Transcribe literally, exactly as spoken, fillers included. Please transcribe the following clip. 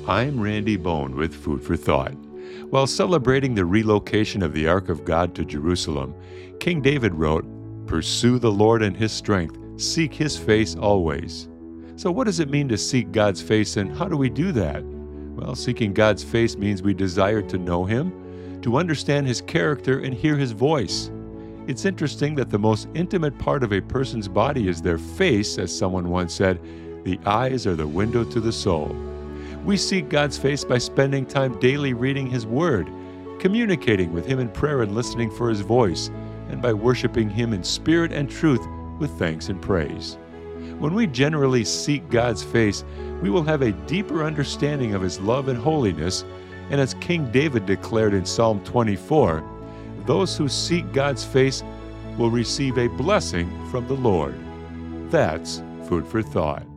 I'm Randy Bone with Food for Thought. While celebrating the relocation of the Ark of God to Jerusalem, King David wrote, "Pursue the Lord and His strength, seek His face always." So what does it mean to seek God's face, and how do we do that? Well, seeking God's face means we desire to know Him, to understand His character and hear His voice. It's interesting that the most intimate part of a person's body is their face, as someone once said, "The eyes are the window to the soul." We seek God's face by spending time daily reading His Word, communicating with Him in prayer and listening for His voice, and by worshiping Him in spirit and truth with thanks and praise. When we generally seek God's face, we will have a deeper understanding of His love and holiness, and as King David declared in Psalm twenty-four, those who seek God's face will receive a blessing from the Lord. That's food for thought.